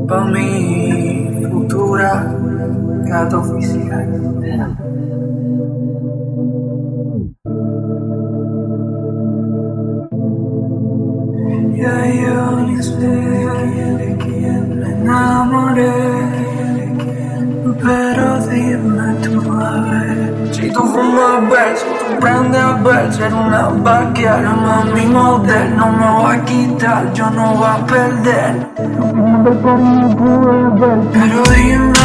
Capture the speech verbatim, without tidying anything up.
Pa' mi futura gata oficial. Ya yo ni sé de quién me enamoré, pero dime tú a ver. Si tú fumas a ver, si tú prendes a ver, ser una vaquera, mami model, no me voy a quitar, yo no voy a perder. Pero dime